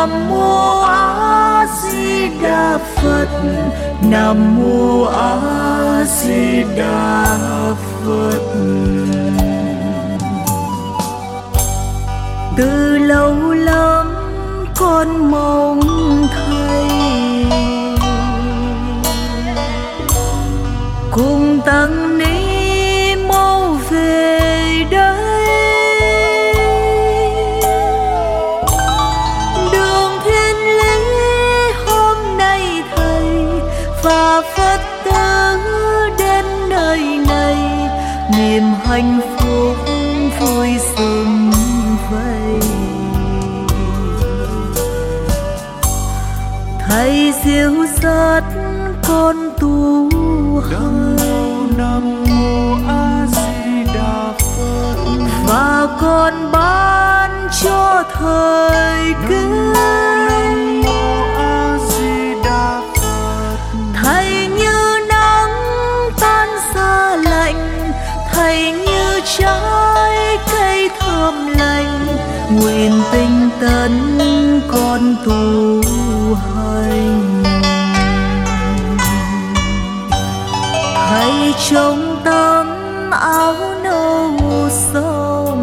Nam mô A Di Đà Phật. Nam mô A Di Đà Phật. Từ lâu lắm con mong thầy cùng tăng ni mau về đây. Đường thiên lý hôm nay thầy và Phật tử đến nơi này, niềm hạnh phúc vui sum vầy. Thầy dìu dắt con tu hành, Nam mô A Di Đà Phật, và con ban cho thời kinh. Nam mô A Di Đà Phật. Thầy như nắng tan xa lạnh, thầy như trái cây thơm lành, nguyện tinh tấn con tu hành. Thầy trong tấm áo nâu sông,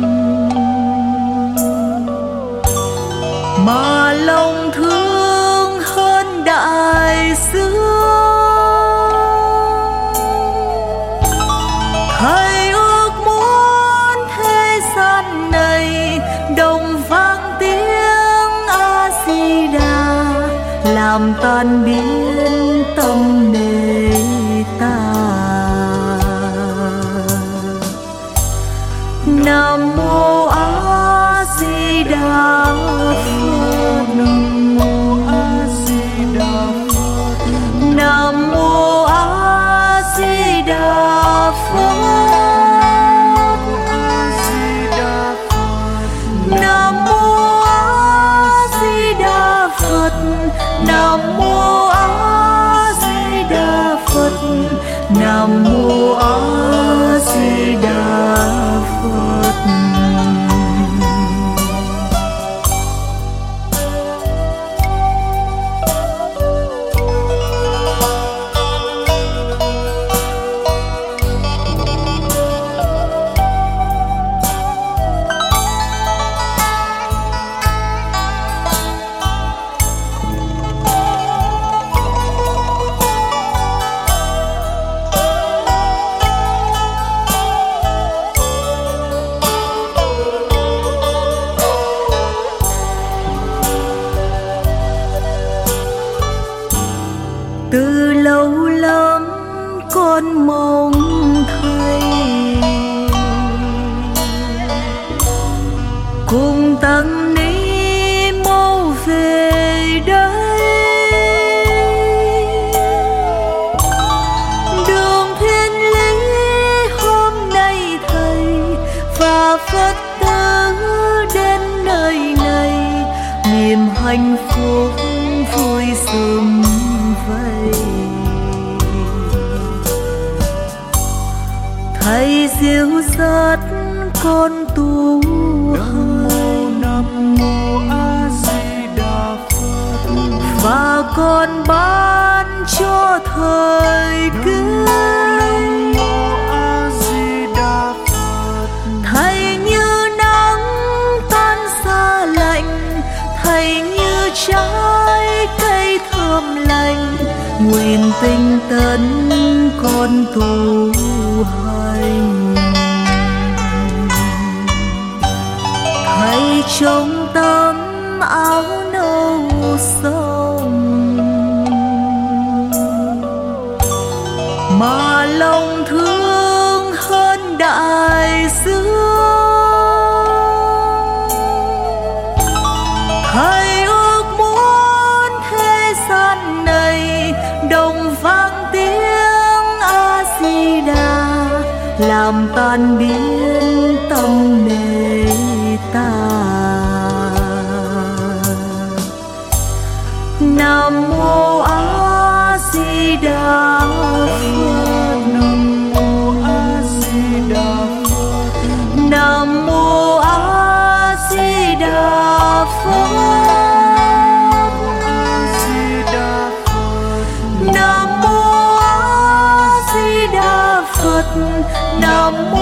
mà lòng thương hơn đại dương. Thầy ước muốn thế gian này đồng vang tiếng A Di Đà, làm tan biến tâm nề ta. Nam mô A Di Đà Phật. Nam mô A Di Đà Phật. Nam mô A Di Đà Phật. Nam mô A Di Đà Phật. Nam mô A Di Đà Phật. Nam mô A Di Đà Phật. Từ lâu lắm con mong thầy cùng tăng ni mau về đây. Đường thiên lý hôm nay thầy và Phật tử đến nơi này, niềm hạnh phúc vui sum vầy. Thầy dìu dắt con tu hành, Nam mô A Di Đà Phật, và con ban cho thời kinh. Nam mô A Di Đà Phật. Thầy như nắng tan xa lạnh, thầy như trái cây thơm lành, nguyện tinh tấn con tu hành. Thầy trong tấm áo nâu sông, mà lòng thương hơn đại dương. Thầy ước muốn thế gian này đồng vang tiếng A Di Đà, làm tan biến tâm nề ta. Nam mô A Di Đà Phật. Nam mô A Di Đà Phật. Nam mô A Di Đà Phật. Nam mô